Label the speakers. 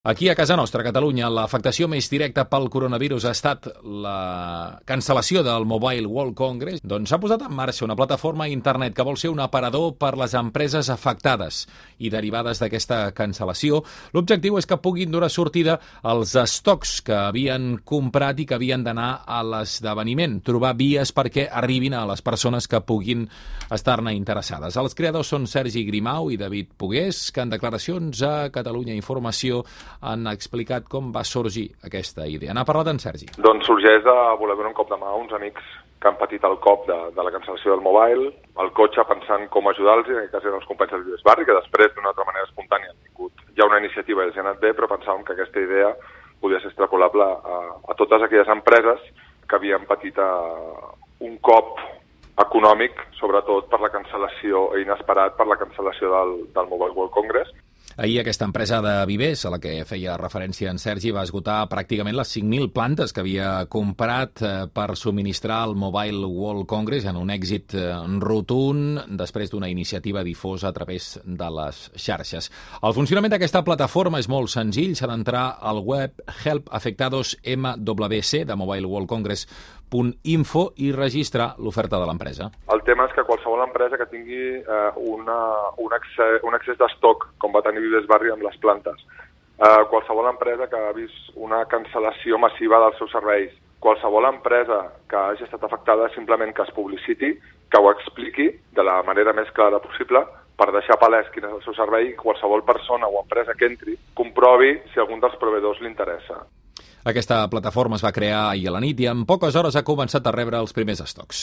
Speaker 1: Aquí a casa nostra, a Catalunya, l'afectació més directa pel coronavirus ha estat la cancel·lació del Mobile World Congress. Doncs s'ha posat en marxa una plataforma a internet que vol ser un aparador per les empreses afectades i derivades d'aquesta cancel·lació. L'objectiu és que puguin donar sortida als estocs que havien comprat i que havien d'anar a l'esdeveniment, trobar vies perquè arribin a les persones que puguin estar-ne interessades. Els creadors són Sergi Grimau i David Pogués, que en declaracions a Catalunya Informació han explicat com va sorgir aquesta idea. N'ha parlat en Sergi.
Speaker 2: Doncs sorgeix de voler donar un cop de mà a uns amics que han patit el cop de la cancel·lació del mobile, el cotxe pensant com ajudar-los, en aquest cas eren els companys de Lluís Barri, que després d'una altra manera espontània han tingut ja una iniciativa i els ha anat bé, però pensàvem que aquesta idea podia ser extrapolable a totes aquelles empreses que havien patit un cop econòmic, sobretot per la cancel·lació, inesperat per la cancel·lació del Mobile World Congress.
Speaker 1: Ahir aquesta empresa de vivers, a la que feia referència en Sergi, va esgotar pràcticament les 5.000 plantes que havia comprat per subministrar el Mobile World Congress en un èxit rotund després d'una iniciativa difosa a través de les xarxes. El funcionament d'aquesta plataforma és molt senzill. S'ha d'entrar al web Help Afectados MWC de Mobile World Congress.info i registrar l'oferta de l'empresa.
Speaker 2: El tema és que qualsevol empresa que tingui un accés d'estoc, com va tenir Lluís Barri amb les plantes, qualsevol empresa que ha vist una cancel·lació massiva dels seus serveis, qualsevol empresa que hagi estat afectada, simplement que es publiciti, que ho expliqui de la manera més clara possible per deixar palès quin és el seu servei i qualsevol persona o empresa que entri comprovi si algun dels proveïdors li interessa.
Speaker 1: Aquesta plataforma es va crear ahir a la nit i en poques hores ha començat a rebre els primers estocs.